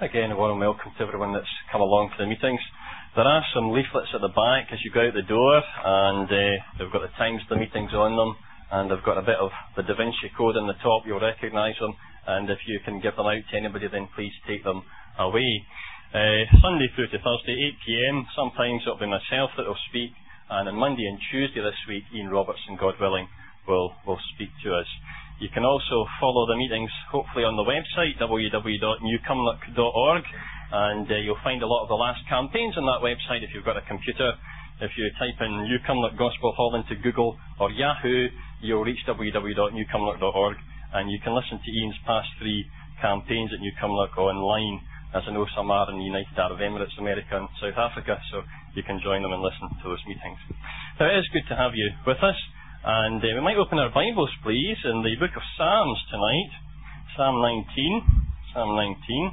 Again, a warm welcome to everyone that's come along to the meetings. There are some leaflets at the back as you go out the door, and they've got the times of the meetings on them, and they've got a bit of the Da Vinci Code on the top. You'll recognise them, and if you can give them out to anybody, then please take them away. Sunday through to Thursday, 8 p.m, sometimes it'll be myself that will speak, and on Monday and Tuesday this week, Ian Robertson, God willing, will speak to us. You can also follow the meetings, hopefully, on the website, www.newcumnock.org, and you'll find a lot of the last campaigns on that website if you've got a computer. If you type in New Cumnock Gospel Hall into Google or Yahoo, you'll reach www.newcumnock.org, and you can listen to Ian's past 3 campaigns at New Cumnock online, as I know some are in the United Arab Emirates, America and South Africa, so you can join them and listen to those meetings. Now, it is good to have you with us. And we might open our Bibles, please, in the book of Psalms tonight. Psalm 19. Psalm 19.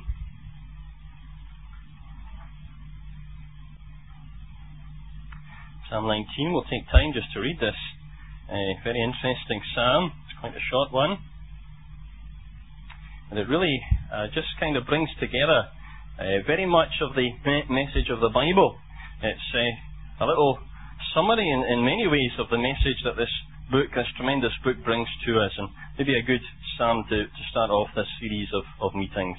Psalm 19. We'll take time just to read this very interesting psalm. It's quite a short one. And it really just kind of brings together very much of the message of the Bible. It's a little summary in many ways of the message that this tremendous book brings to us, and maybe a good psalm to start off this series of meetings.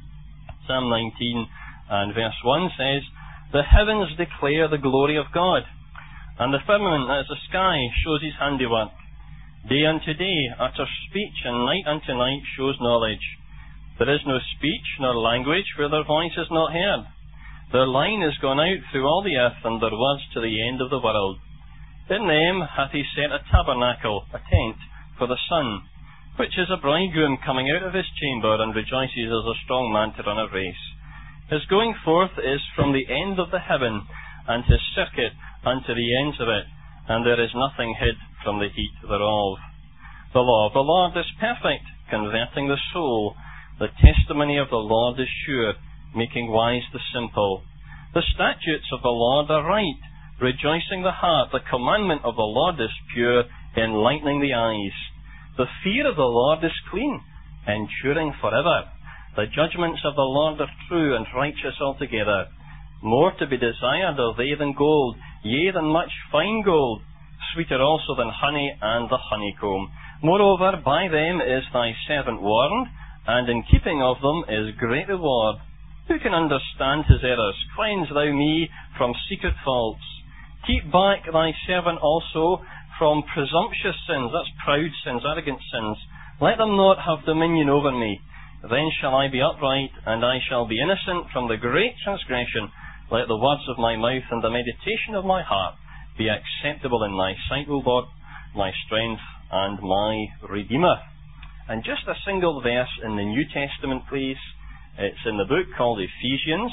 Psalm 19 and verse 1 says, "The heavens declare the glory of God, and the firmament that is the sky shows his handiwork. Day unto day utters speech, and night unto night shows knowledge. There is no speech nor language where their voice is not heard. Their line is gone out through all the earth, and their words to the end of the world. In them hath he set a tabernacle, a tent, for the sun, which is a bridegroom coming out of his chamber, and rejoices as a strong man to run a race. His going forth is from the end of the heaven, and his circuit unto the ends of it, and there is nothing hid from the heat thereof. The law of the Lord is perfect, converting the soul. The testimony of the Lord is sure, making wise the simple. The statutes of the Lord are right, rejoicing the heart. The commandment of the Lord is pure, enlightening the eyes. The fear of the Lord is clean, enduring forever. The judgments of the Lord are true and righteous altogether. More to be desired are they than gold, yea, than much fine gold, sweeter also than honey and the honeycomb. Moreover, by them is thy servant warned, and in keeping of them is great reward. Who can understand his errors? Cleanse thou me from secret faults. Keep back thy servant also from presumptuous sins, that's proud sins, arrogant sins. Let them not have dominion over me. Then shall I be upright, and I shall be innocent from the great transgression. Let the words of my mouth and the meditation of my heart be acceptable in thy sight, O Lord, my strength and my Redeemer. And just a single verse in the New Testament, please. It's in the book called Ephesians,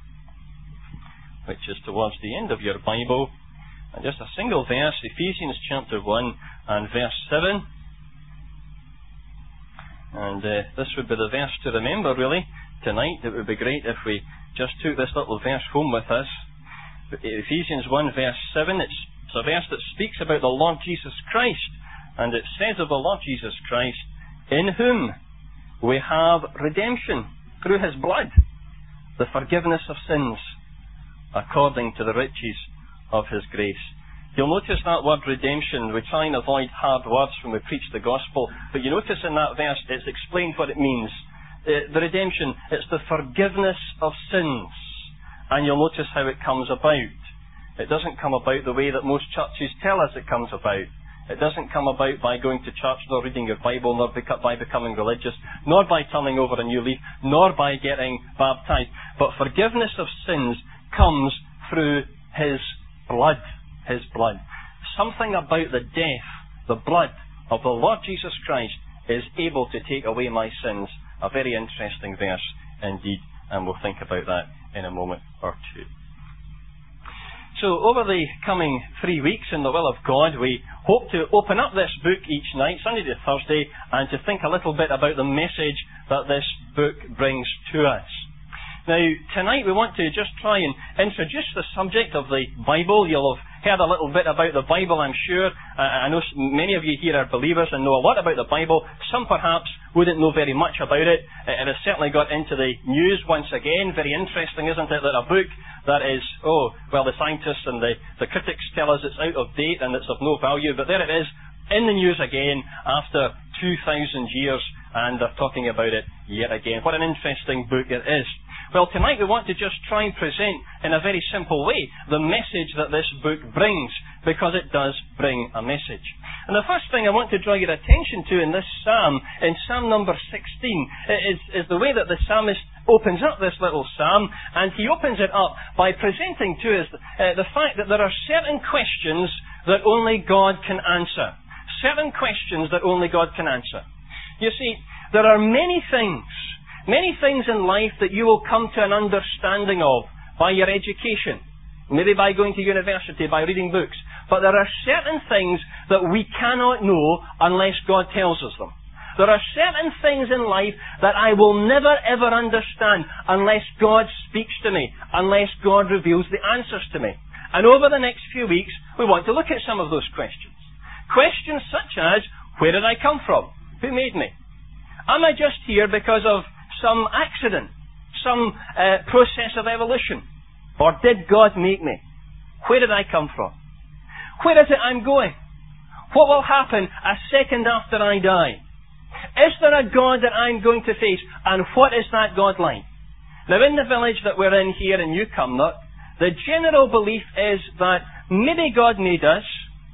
which is towards the end of your Bible. And just a single verse, Ephesians chapter 1 and verse 7. And this would be the verse to remember, really, tonight. It would be great if we just took this little verse home with us. Ephesians 1 verse 7, it's a verse that speaks about the Lord Jesus Christ. And it says of the Lord Jesus Christ, in whom we have redemption, through his blood, the forgiveness of sins, according to the riches of his grace. You'll notice that word redemption. We try and avoid hard words when we preach the gospel, but you notice in that verse it's explained what it means. The redemption, it's the forgiveness of sins. And you'll notice how it comes about. It doesn't come about the way that most churches tell us it comes about. It doesn't come about by going to church, nor reading your Bible, nor by becoming religious, nor by turning over a new leaf, nor by getting baptized. But forgiveness of sins comes through his blood. His blood. Something about the death, the blood of the Lord Jesus Christ is able to take away my sins. A very interesting verse indeed, and we'll think about that in a moment or two. So over the coming 3 weeks in the will of God, we hope to open up this book each night, Sunday to Thursday, and to think a little bit about the message that this book brings to us. Now, tonight we want to just try and introduce the subject of the Bible. You'll have heard a little bit about the Bible, I'm sure. I know many of you here are believers and know a lot about the Bible. Some perhaps wouldn't know very much about it. It has certainly got into the news once again. Very interesting, isn't it, that a book that is, the scientists and the critics tell us it's out of date and it's of no value, but there it is, in the news again after 2,000 years, and they're talking about it yet again. What an interesting book it is. Well, tonight we want to just try and present in a very simple way the message that this book brings, because it does bring a message. And the first thing I want to draw your attention to in this psalm, in Psalm number 16, is the way that the psalmist opens up this little psalm, and he opens it up by presenting to us the fact that there are certain questions that only God can answer. Certain questions that only God can answer. You see, there are many things in life that you will come to an understanding of by your education, maybe by going to university, by reading books. But there are certain things that we cannot know unless God tells us them. There are certain things in life that I will never ever understand unless God speaks to me, unless God reveals the answers to me. And over the next few weeks, we want to look at some of those questions. Questions such as, where did I come from? Who made me? Am I just here because of some accident, some process of evolution? Or did God make me? Where did I come from? Where is it I'm going? What will happen a second after I die? Is there a God that I'm going to face? And what is that God like? Now, in the village that we're in here in Newcomnock, the general belief is that maybe God made us,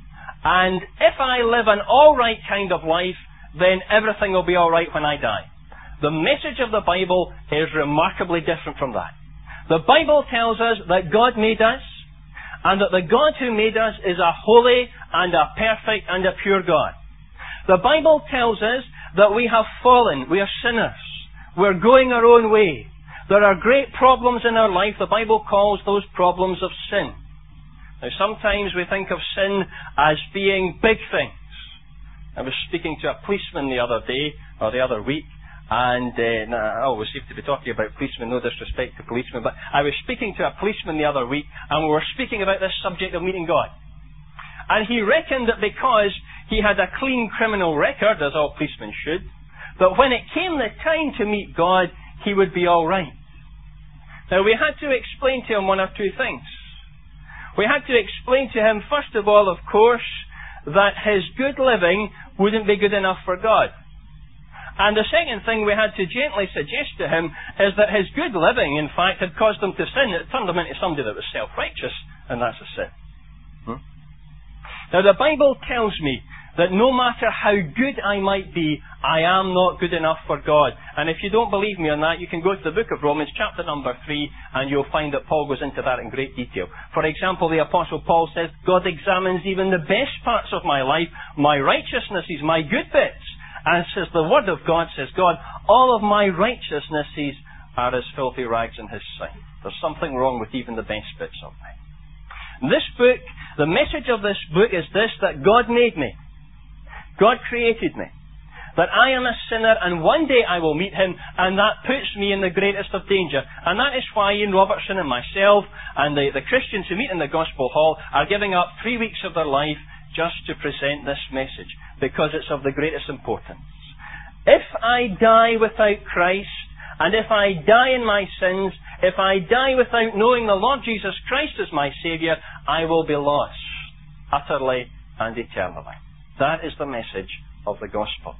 and if I live an alright kind of life, then everything will be alright when I die. The message of the Bible is remarkably different from that. The Bible tells us that God made us, and that the God who made us is a holy and a perfect and a pure God. The Bible tells us that we have fallen, we are sinners, we're going our own way. There are great problems in our life. The Bible calls those problems of sin. Now, sometimes we think of sin as being big things. I was speaking to a policeman the other day, or the other week, and I always seem to be talking about policemen, no disrespect to policemen, but I was speaking to a policeman the other week, and we were speaking about this subject of meeting God. And he reckoned that because he had a clean criminal record, as all policemen should, that when it came the time to meet God, he would be all right. Now, we had to explain to him one or two things. We had to explain to him, first of all, of course, that his good living wouldn't be good enough for God. And the second thing we had to gently suggest to him is that his good living, in fact, had caused him to sin. It turned him into somebody that was self-righteous, and that's a sin. Now, the Bible tells me that no matter how good I might be, I am not good enough for God. And if you don't believe me on that, you can go to the book of Romans, chapter number 3, and you'll find that Paul goes into that in great detail. For example, the Apostle Paul says, God examines even the best parts of my life, my righteousnesses, my good bits. And says the Word of God, says God, all of my righteousnesses are as filthy rags in His sight. There's something wrong with even the best bits of me. This book, the message of this book is this, that God made me. God created me. That I am a sinner, and one day I will meet Him, and that puts me in the greatest of danger. And that is why Ian Robertson and myself, and the Christians who meet in the Gospel Hall, are giving up 3 weeks of their life just to present this message, because it's of the greatest importance. If I die without Christ, and if I die in my sins, if I die without knowing the Lord Jesus Christ as my Saviour, I will be lost, utterly and eternally. That is the message of the Gospel.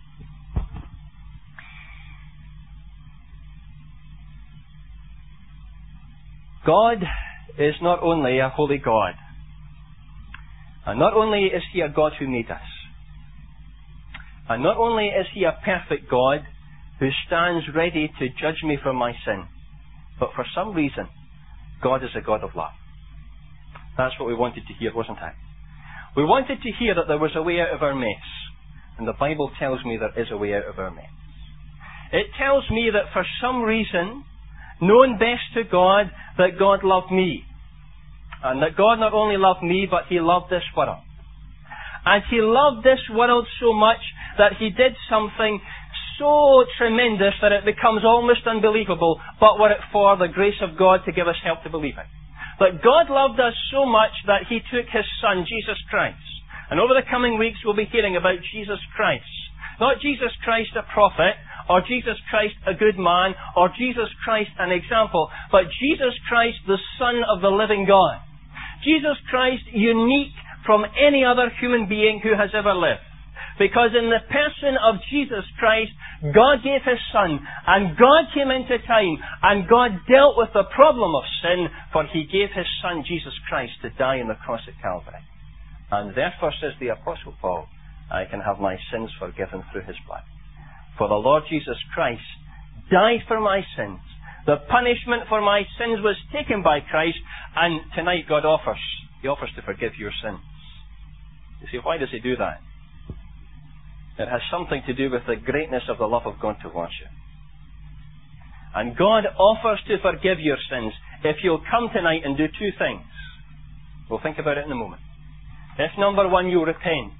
God is not only a holy God, and not only is He a God who made us, and not only is He a perfect God who stands ready to judge me for my sin, but for some reason, God is a God of love. That's what we wanted to hear, wasn't it? We wanted to hear that there was a way out of our mess. And the Bible tells me there is a way out of our mess. It tells me that for some reason, known best to God, that God loved me. And that God not only loved me, but He loved this world. And He loved this world so much that He did something so tremendous that it becomes almost unbelievable, but were it for the grace of God to give us help to believe it. But God loved us so much that He took His Son, Jesus Christ. And over the coming weeks we'll be hearing about Jesus Christ. Not Jesus Christ a prophet, or Jesus Christ a good man, or Jesus Christ an example, but Jesus Christ the Son of the living God. Jesus Christ unique from any other human being who has ever lived. Because in the person of Jesus Christ, God gave His Son, and God came into time, and God dealt with the problem of sin, for He gave His Son, Jesus Christ, to die on the cross at Calvary. And therefore, says the Apostle Paul, I can have my sins forgiven through His blood. For the Lord Jesus Christ died for my sins. The punishment for my sins was taken by Christ, and tonight God offers. He offers to forgive your sins. You see, why does He do that? It has something to do with the greatness of the love of God towards you. And God offers to forgive your sins if you'll come tonight and do two things. We'll think about it in a moment. If, number one, you'll repent.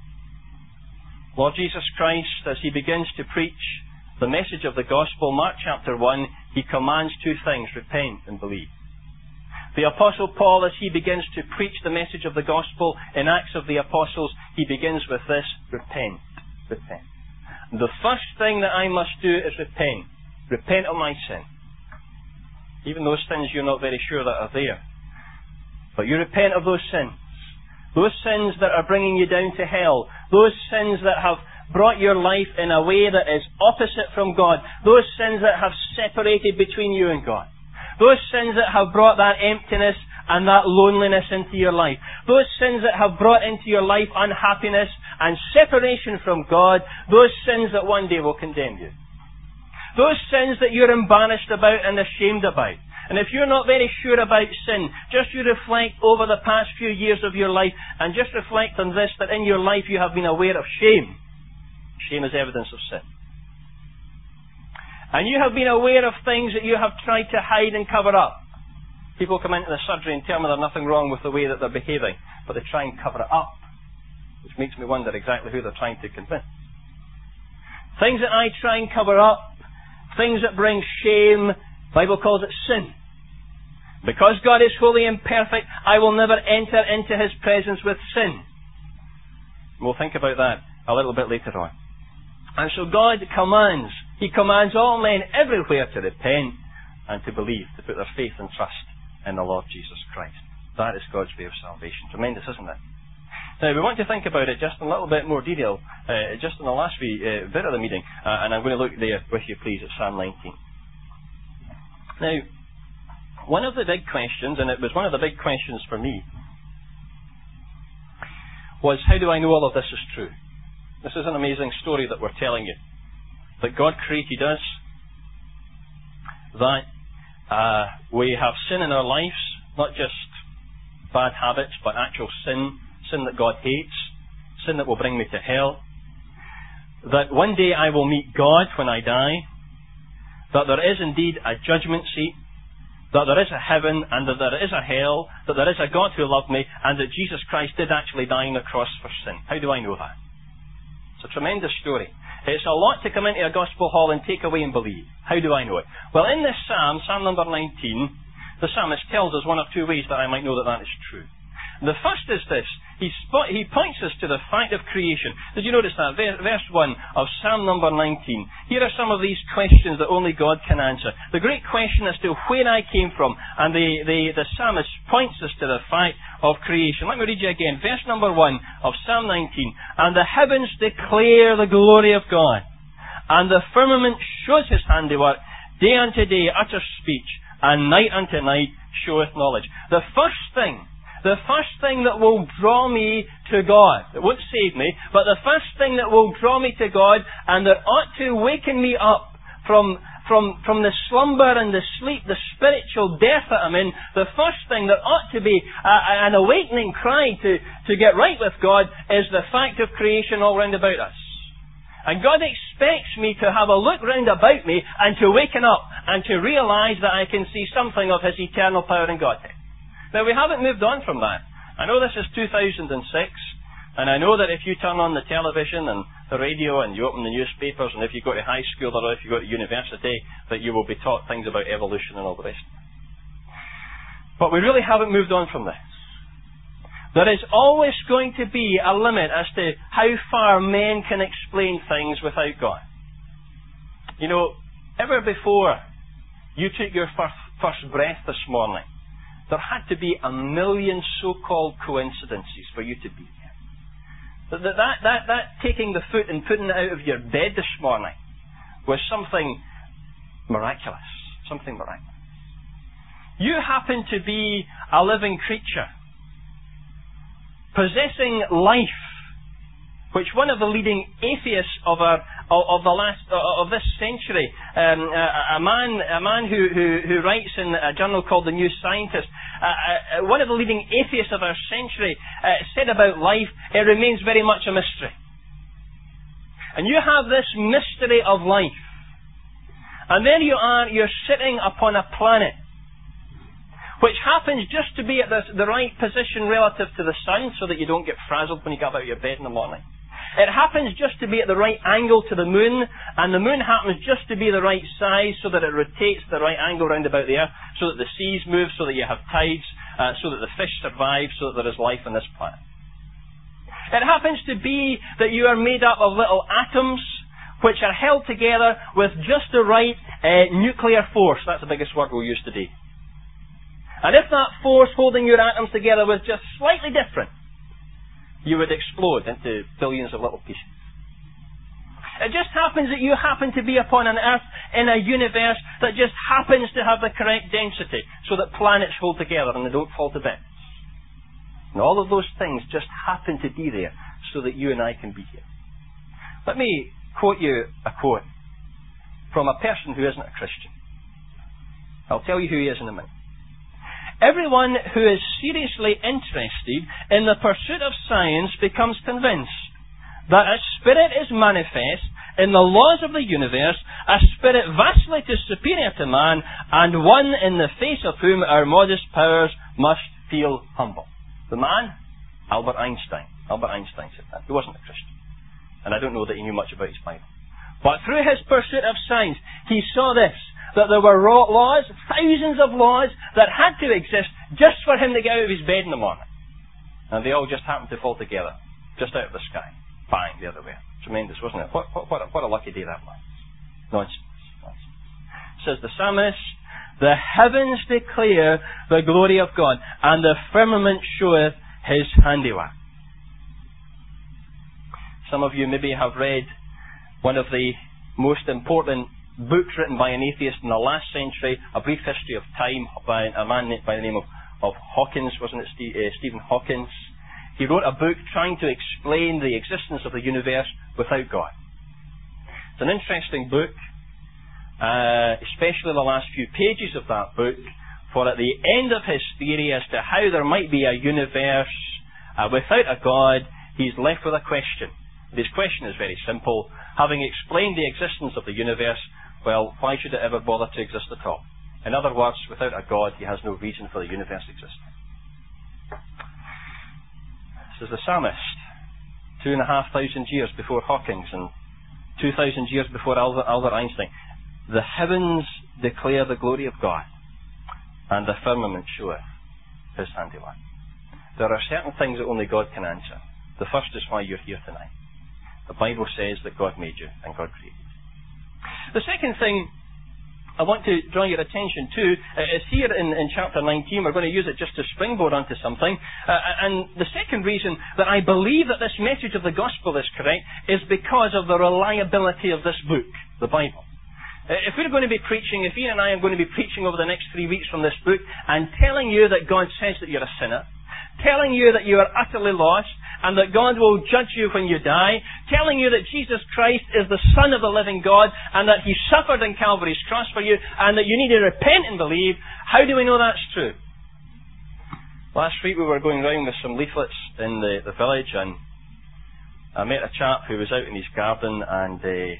Lord Jesus Christ, as He begins to preach the message of the gospel, Mark chapter 1, He commands two things: repent and believe. The Apostle Paul, as he begins to preach the message of the gospel in Acts of the Apostles, he begins with this: repent. Repent. The first thing that I must do is repent. Repent of my sin. Even those sins you're not very sure that are there. But you repent of those sins. Those sins that are bringing you down to hell. Those sins that have brought your life in a way that is opposite from God. Those sins that have separated between you and God. Those sins that have brought that emptiness and that loneliness into your life. Those sins that have brought into your life unhappiness and separation from God. Those sins that one day will condemn you. Those sins that you're embarrassed about and ashamed about. And if you're not very sure about sin, just you reflect over the past few years of your life and just reflect on this, that in your life you have been aware of shame. Shame is evidence of sin. And you have been aware of things that you have tried to hide and cover up. People come into the surgery and tell me there's nothing wrong with the way that they're behaving, but they try and cover it up, which makes me wonder exactly who they're trying to convince. Things that I try and cover up, things that bring shame, the Bible calls it sin. Because God is holy and perfect, I will never enter into His presence with sin. We'll think about that a little bit later on. And so God commands. He commands all men everywhere to repent and to believe, to put their faith and trust in the Lord Jesus Christ. That is God's way of salvation. Tremendous, isn't it? Now, we want to think about it just in a little bit more detail, just in the last bit of the meeting, and I'm going to look there with you, please, at Psalm 19. Now, one of the big questions, and it was one of the big questions for me, was how do I know all of this is true? This is an amazing story that we're telling you. That God created us, that we have sin in our lives, not just bad habits, but actual sin that God hates, sin that will bring me to hell. That one day I will meet God when I die, that there is indeed a judgment seat, that there is a heaven and that there is a hell, that there is a God who loved me, and that Jesus Christ did actually die on the cross for sin. How do I know that? It's a tremendous story. It's a lot to come into a gospel hall and take away and believe. How do I know it? Well, in this psalm, Psalm number 19, the psalmist tells us one of two ways that I might know that that is true. The first is this. He points us to the fact of creation. Did you notice that? Verse 1 of Psalm number 19. Here are some of these questions that only God can answer. The great question as to where I came from. And the psalmist points us to the fact of creation. Let me read you again. Verse number 1 of Psalm 19. And the heavens declare the glory of God, and the firmament shows His handiwork. Day unto day utters speech, and night unto night showeth knowledge. The first thing that will draw me to God, it won't save me, but the first thing that will draw me to God and that ought to waken me up from the slumber and the sleep, the spiritual death that I'm in, the first thing that ought to be an awakening cry to get right with God is the fact of creation all round about us. And God expects me to have a look round about me and to waken up and to realise that I can see something of His eternal power and Godhead. Now, we haven't moved on from that. I know this is 2006. And I know that if you turn on the television and the radio and you open the newspapers, and if you go to high school or if you go to university, that you will be taught things about evolution and all the rest. But we really haven't moved on from this. There is always going to be a limit as to how far men can explain things without God. You know, ever before you took your first breath this morning, there had to be a million so-called coincidences for you to be here. That taking the foot and putting it out of your bed this morning was something miraculous. Something miraculous. You happen to be a living creature, possessing life, which one of the leading atheists of this century, a man who writes in a journal called The New Scientist, one of the leading atheists of our century, said about life, it remains very much a mystery. And you have this mystery of life, and there you're sitting upon a planet which happens just to be at the right position relative to the sun so that you don't get frazzled when you get out of your bed in the morning. It happens just to be at the right angle to the moon, and the moon happens just to be the right size so that it rotates the right angle round about the earth, so that the seas move, so that you have tides, so that the fish survive, so that there is life on this planet. It happens to be that you are made up of little atoms which are held together with just the right nuclear force. That's the biggest word we'll use today. And if that force holding your atoms together was just slightly different, you would explode into billions of little pieces. It just happens that you happen to be upon an earth in a universe that just happens to have the correct density so that planets hold together and they don't fall to bits. And all of those things just happen to be there so that you and I can be here. Let me quote you a quote from a person who isn't a Christian. I'll tell you who he is in a minute. Everyone who is seriously interested in the pursuit of science becomes convinced that a spirit is manifest in the laws of the universe, a spirit vastly superior to man, and one in the face of whom our modest powers must feel humble. The man? Albert Einstein. Albert Einstein said that. He wasn't a Christian. And I don't know that he knew much about his Bible. But through his pursuit of science, he saw this, that there were laws, thousands of laws, that had to exist just for him to get out of his bed in the morning. And they all just happened to fall together, just out of the sky. Bang, the other way. Tremendous, wasn't it? What a lucky day that was. Nonsense. Says the psalmist, the heavens declare the glory of God, and the firmament showeth his handiwork. Some of you maybe have read one of the most important books written by an atheist in the last century, A Brief History of Time, by a man by the name of Hawkins, wasn't it? Stephen Hawkins. He wrote a book trying to explain the existence of the universe without God. It's an interesting book, especially the last few pages of that book, for at the end of his theory as to how there might be a universe without a God, he's left with a question. His question is very simple. Having explained the existence of the universe, well, why should it ever bother to exist at all? In other words, without a God, he has no reason for the universe existing. This is the psalmist, 2,500 years before Hawkins and 2,000 years before Albert Einstein. The heavens declare the glory of God, and the firmament showeth his handiwork. There are certain things that only God can answer. The first is why you're here tonight. The Bible says that God made you and God created you. The second thing I want to draw your attention to is here in chapter 19. We're going to use it just to springboard onto something. And the second reason that I believe that this message of the gospel is correct is because of the reliability of this book, the Bible. If we're going to be preaching, if Ian and I are going to be preaching over the next 3 weeks from this book and telling you that God says that you're a sinner, telling you that you are utterly lost, and that God will judge you when you die, telling you that Jesus Christ is the Son of the living God, and that He suffered on Calvary's cross for you, and that you need to repent and believe, how do we know that's true? Last week we were going round with some leaflets in the village, and I met a chap who was out in his garden, and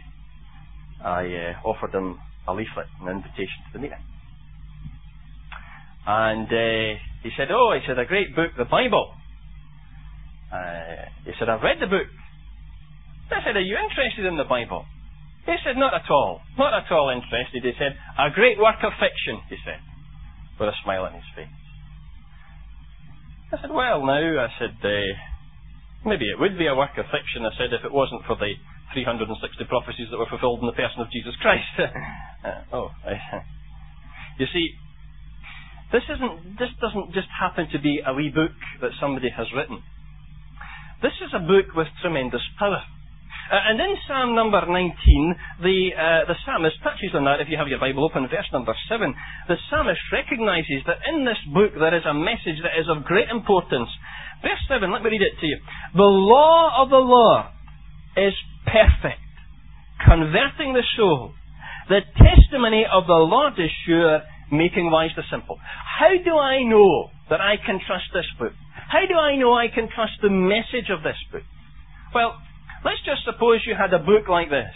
I offered him a leaflet, an invitation to the meeting. And he said, a great book, the Bible. He said, I've read the book. I said, are you interested in the Bible? He said, not at all. Not at all interested. He said, a great work of fiction, he said, with a smile on his face. I said, well, now, I said, maybe it would be a work of fiction, I said, if it wasn't for the 360 prophecies that were fulfilled in the person of Jesus Christ. You see, this doesn't just happen to be a wee book that somebody has written. This is a book with tremendous power. And in Psalm number 19, the psalmist touches on that. If you have your Bible open, verse number 7, the psalmist recognises that in this book there is a message that is of great importance. Verse 7, let me read it to you. The law of the Lord is perfect, converting the soul. The testimony of the Lord is sure, making wise the simple. How do I know that I can trust this book? How do I know I can trust the message of this book? Well, let's just suppose you had a book like this.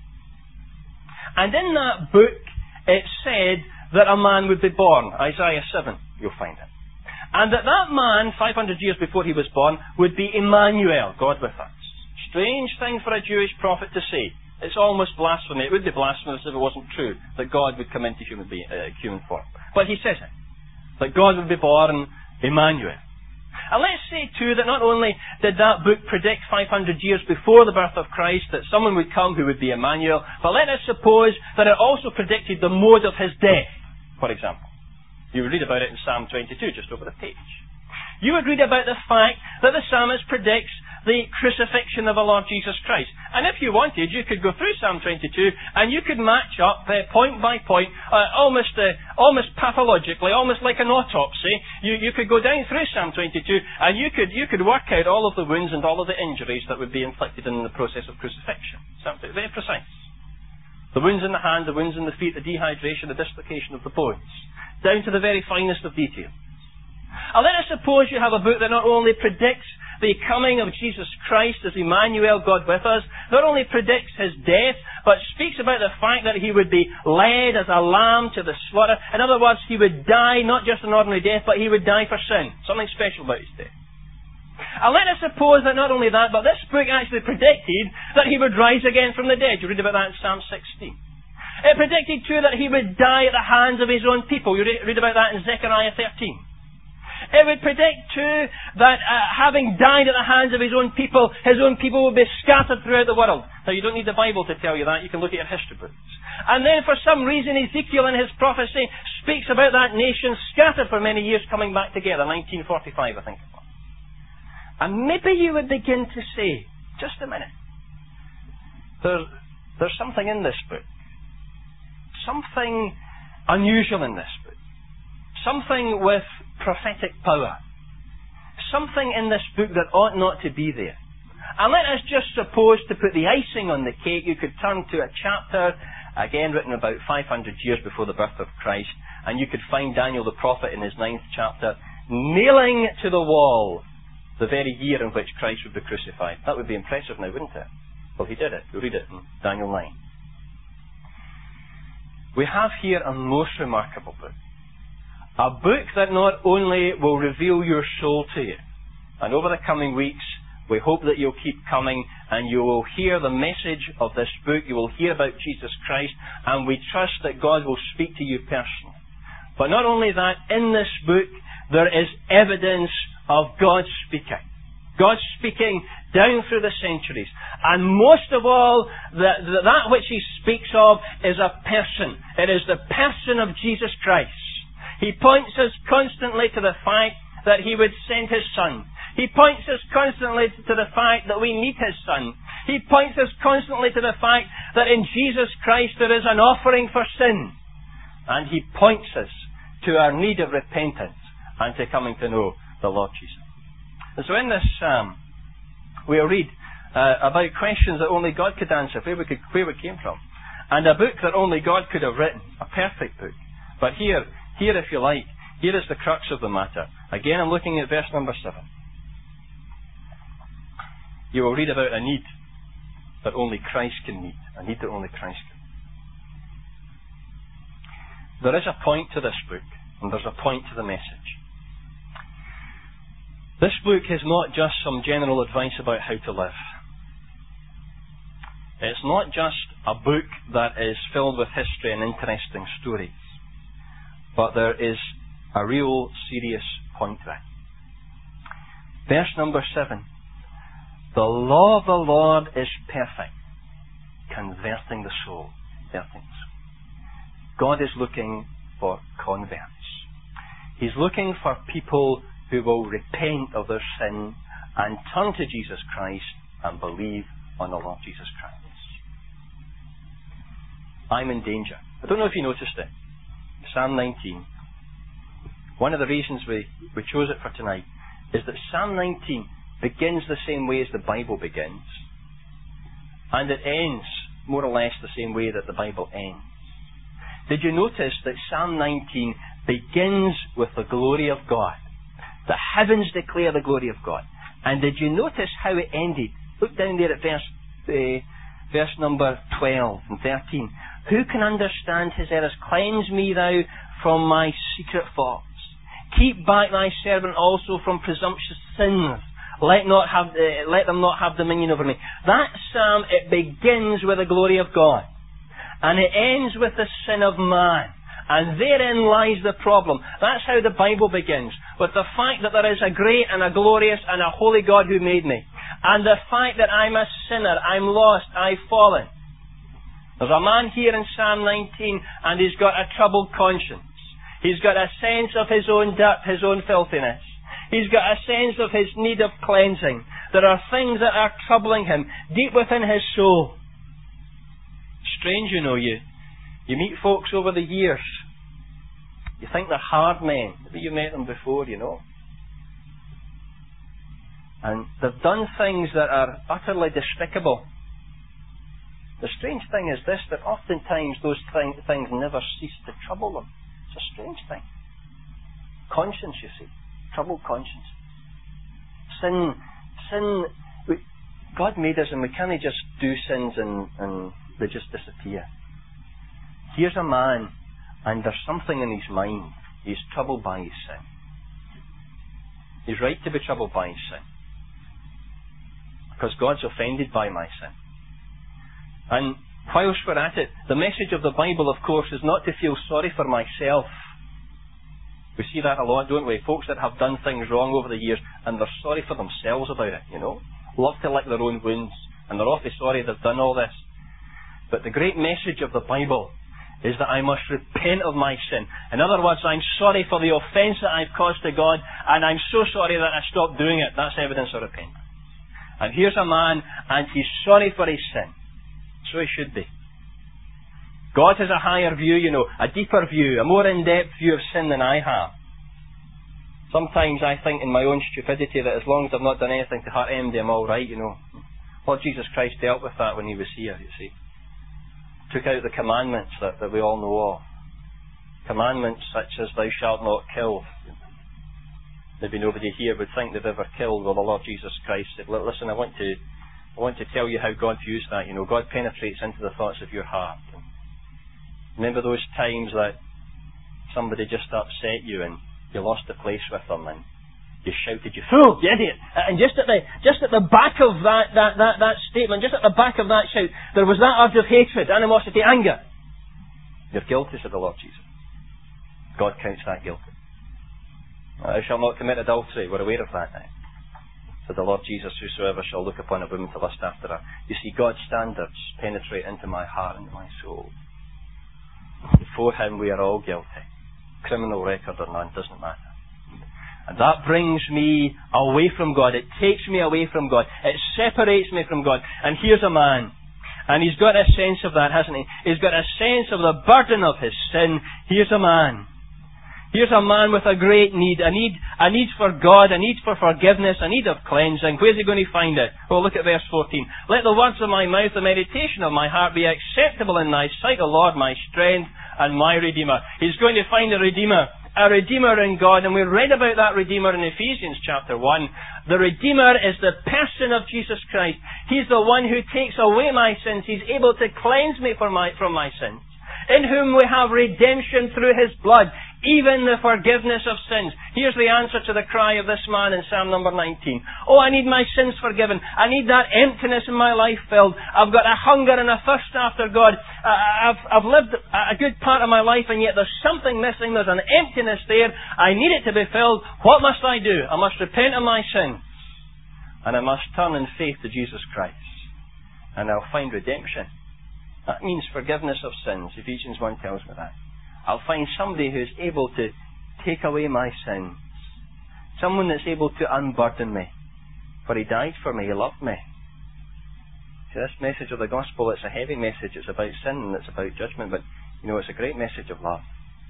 And in that book, it said that a man would be born. Isaiah 7, you'll find it. And that man, 500 years before he was born, would be Emmanuel, God with us. Strange thing for a Jewish prophet to say. It's almost blasphemy. It would be blasphemous if it wasn't true that God would come into human form. But he says it. That God would be born Emmanuel. And let's say too that not only did that book predict 500 years before the birth of Christ that someone would come who would be Emmanuel, but let us suppose that it also predicted the mode of his death, for example. You would read about it in Psalm 22, just over the page. You would read about the fact that the psalmist predicts the crucifixion of the Lord Jesus Christ. And if you wanted, you could go through Psalm 22 and you could match up point by point, almost pathologically, almost like an autopsy. You could go down through Psalm 22 and you could work out all of the wounds and all of the injuries that would be inflicted in the process of crucifixion. Something very precise. The wounds in the hand, the wounds in the feet, the dehydration, the dislocation of the bones, down to the very finest of detail. And let us suppose you have a book that not only predicts the coming of Jesus Christ as Emmanuel, God with us, not only predicts his death, but speaks about the fact that he would be led as a lamb to the slaughter. In other words, he would die not just an ordinary death, but he would die for sin. Something special about his death. And let us suppose that not only that, but this book actually predicted that he would rise again from the dead. You read about that in Psalm 16. It predicted too that he would die at the hands of his own people. You read about that in Zechariah 13. It would predict too that having died at the hands of his own people would be scattered throughout the world. Now you don't need the Bible to tell you that, you can look at your history books. And then for some reason Ezekiel in his prophecy speaks about that nation scattered for many years coming back together, 1945 I think it was. And maybe you would begin to say, just a minute, there's something in this book. Something unusual in this book. Something with prophetic power. Something in this book that ought not to be there. And let us just suppose, to put the icing on the cake, you could turn to a chapter, again written about 500 years before the birth of Christ, and you could find Daniel the prophet in his 9th chapter, nailing to the wall the very year in which Christ would be crucified. That would be impressive now, wouldn't it? Well, he did it. We'll read it in Daniel 9. We have here a most remarkable book. A book that not only will reveal your soul to you, and over the coming weeks, we hope that you'll keep coming and you will hear the message of this book, you will hear about Jesus Christ, and we trust that God will speak to you personally. But not only that, in this book, there is evidence of God speaking. God speaking down through the centuries. And most of all, that which he speaks of is a person. It is the person of Jesus Christ. He points us constantly to the fact that he would send his Son. He points us constantly to the fact that we need his Son. He points us constantly to the fact that in Jesus Christ there is an offering for sin. And he points us to our need of repentance and to coming to know the Lord Jesus. And so in this psalm, we'll read about questions that only God could answer, where we came from. And a book that only God could have written, a perfect book. But here, if you like, here is the crux of the matter. Again, I'm looking at verse number 7. You will read about a need that only Christ can meet. A need that only Christ can meet. There is a point to this book, and there's a point to the message. This book is not just some general advice about how to live. It's not just a book that is filled with history and interesting stories, but there is a real serious point to it. Verse number 7. The law of the Lord is perfect, converting the soul. God is looking for converts. He's looking for people who will repent of their sin and turn to Jesus Christ and believe on the Lord Jesus Christ. I'm in danger. I don't know if you noticed it. Psalm 19. One of the reasons we chose it for tonight is that Psalm 19 begins the same way as the Bible begins, and it ends more or less the same way that the Bible ends. Did you notice that Psalm 19 begins with the glory of God? The heavens declare the glory of God. And did you notice how it ended? Look down there at verse number 12 and 13. Who can understand his errors? Cleanse me thou from my secret faults. Keep back thy servant also from presumptuous sins. Let them not have dominion over me. That psalm, it begins with the glory of God. And it ends with the sin of man. And therein lies the problem. That's how the Bible begins. With the fact that there is a great and a glorious and a holy God who made me. And the fact that I'm a sinner, I'm lost, I've fallen. There's a man here in Psalm 19 and he's got a troubled conscience. He's got a sense of his own dirt, his own filthiness. He's got a sense of his need of cleansing. There are things that are troubling him deep within his soul. Strange, you know, you meet folks over the years. You think they're hard men. Maybe you met them before, you know. And they've done things that are utterly despicable. The strange thing is this, that oftentimes those things never cease to trouble them. It's a strange thing. Conscience, you see. Troubled conscience. Sin, God made us and we can't just do sins and they just disappear. Here's a man and there's something in his mind. He's troubled by his sin. He's right to be troubled by his sin. Because God's offended by my sin. And whilst we're at it, the message of the Bible, of course, is not to feel sorry for myself. We see that a lot, don't we? Folks that have done things wrong over the years and they're sorry for themselves about it, you know. Love to lick their own wounds and they're awfully sorry they've done all this. But the great message of the Bible is that I must repent of my sin. In other words, I'm sorry for the offence that I've caused to God and I'm so sorry that I stopped doing it. That's evidence of repentance. And here's a man and he's sorry for his sin. So he should be. God has a higher view, you know, a deeper view, a more in-depth view of sin than I have. Sometimes I think in my own stupidity that as long as I've not done anything to hurt anybody, I'm all right, you know. Lord Jesus Christ dealt with that when he was here, you see. Took out the commandments that we all know of. Commandments such as thou shalt not kill. Maybe nobody here would think they've ever killed. Well, the Lord Jesus Christ said, listen, I want to tell you how God views that. You know, God penetrates into the thoughts of your heart. Remember those times that somebody just upset you and you lost the place with them and you shouted, "You fool, you idiot!" And just at the back of that statement, just at the back of that shout, there was that urge of hatred, animosity, anger. You're guilty, said the Lord Jesus. God counts that guilty. Thou shalt not commit adultery. We're aware of that now. Said the Lord Jesus, whosoever shall look upon a woman to lust after her. You see, God's standards penetrate into my heart and my soul. Before him we are all guilty. Criminal record or none, doesn't matter. And that brings me away from God. It takes me away from God. It separates me from God. And here's a man. And he's got a sense of that, hasn't he? He's got a sense of the burden of his sin. Here's a man. Here's a man with a great need. A need for God, a need for forgiveness, a need of cleansing. Where's he going to find it? Well, look at verse 14. Let the words of my mouth, the meditation of my heart be acceptable in thy sight, O Lord, my strength and my Redeemer. He's going to find a Redeemer in God, and we read about that Redeemer in Ephesians chapter 1. The Redeemer is the person of Jesus Christ. He's the one who takes away my sins. He's able to cleanse me from my sins. In whom we have redemption through his blood, even the forgiveness of sins. Here's the answer to the cry of this man in Psalm number 19. Oh, I need my sins forgiven. I need that emptiness in my life filled. I've got a hunger and a thirst after God. I've lived a good part of my life, and yet there's something missing. There's an emptiness there. I need it to be filled. What must I do? I must repent of my sins, and I must turn in faith to Jesus Christ, and I'll find redemption. That means forgiveness of sins. Ephesians 1 tells me that. I'll find somebody who's able to take away my sins. Someone that's able to unburden me. For He died for me. He loved me. See, this message of the gospel, it's a heavy message. It's about sin and it's about judgment. But, it's a great message of love.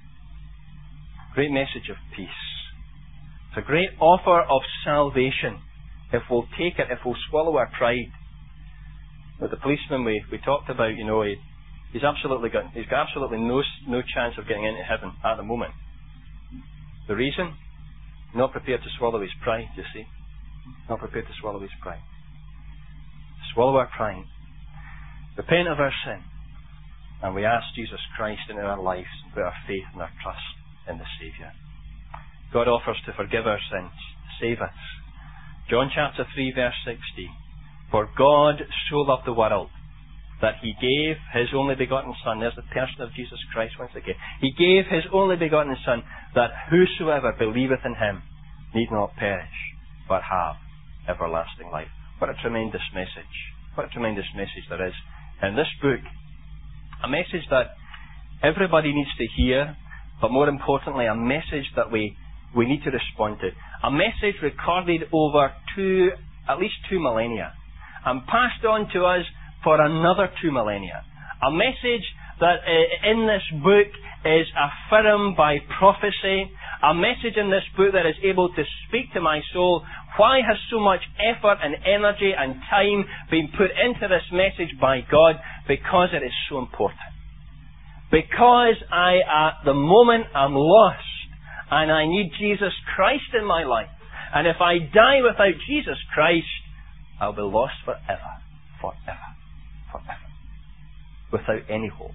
Great message of peace. It's a great offer of salvation. If we'll take it, if we'll swallow our pride. With the policeman we talked about, he's got absolutely no chance of getting into heaven at the moment. The reason? Not prepared to swallow his pride, you see. Not prepared to swallow his pride. Swallow our pride. Repent of our sin. And we ask Jesus Christ into our lives and put our faith and our trust in the Saviour. God offers to forgive our sins, to save us. John chapter 3 verse 16. For God so loved the world that He gave His only begotten Son. There's the person of Jesus Christ once again. He gave His only begotten Son, that whosoever believeth in Him need not perish, but have everlasting life. What a tremendous message. What a tremendous message there is in this book. A message that everybody needs to hear, but more importantly, a message that we need to respond to. A message recorded over at least two millennia, and passed on to us for another 2 millennia. A message that in this book is affirmed by prophecy. A message in this book that is able to speak to my soul. Why has so much effort and energy and time been put into this message by God? Because it is so important. Because at the moment I'm lost and I need Jesus Christ in my life. And if I die without Jesus Christ, I'll be lost forever. Forever. Forever. Without any hope.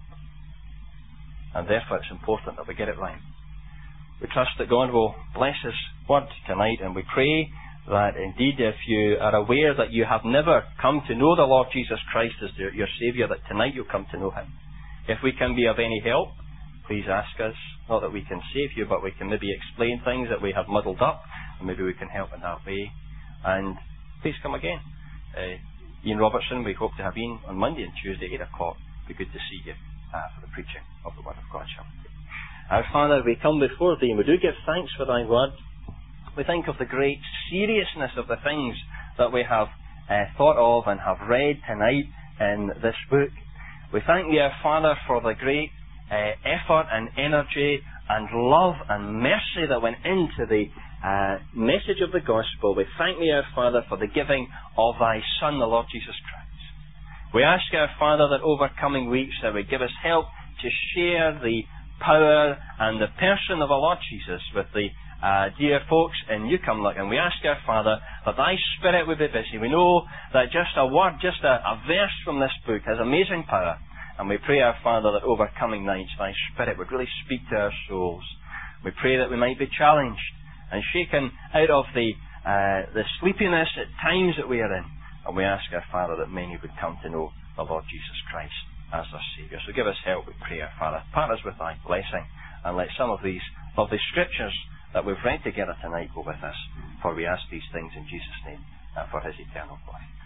And therefore it's important that we get it right. We trust that God will bless His word tonight, and we pray that indeed if you are aware that you have never come to know the Lord Jesus Christ as your Saviour, that tonight you'll come to know Him. If we can be of any help, please ask us. Not that we can save you, but we can maybe explain things that we have muddled up, and maybe we can help in that way. And please come again. Ian Robertson, we hope to have Ian on Monday and Tuesday, 8 o'clock. It'll be good to see you for the preaching of the Word of God, shall we? Our Father, we come before Thee and we do give thanks for Thy Word. We think of the great seriousness of the things that we have thought of and have read tonight in this book. We thank Thee, our Father, for the great effort and energy and love and mercy that went into the message of the gospel. We thank Thee, our Father, for the giving of Thy Son, the Lord Jesus Christ. We ask, our Father, that over coming weeks that would give us help to share the power and the person of our Lord Jesus with the dear folks in Newcomlock. And we ask, our Father, that Thy Spirit would be busy. We know that just a word, just a verse from this book has amazing power. And we pray, our Father, that over coming nights Thy Spirit would really speak to our souls. We pray that we might be challenged and shaken out of the sleepiness at times that we are in. And we ask, our Father, that many would come to know the Lord Jesus Christ as their Saviour. So give us help, we pray, our Father. Part us with Thy blessing, and let some of these lovely scriptures that we've read together tonight go with us. For we ask these things in Jesus' name, and for His eternal glory.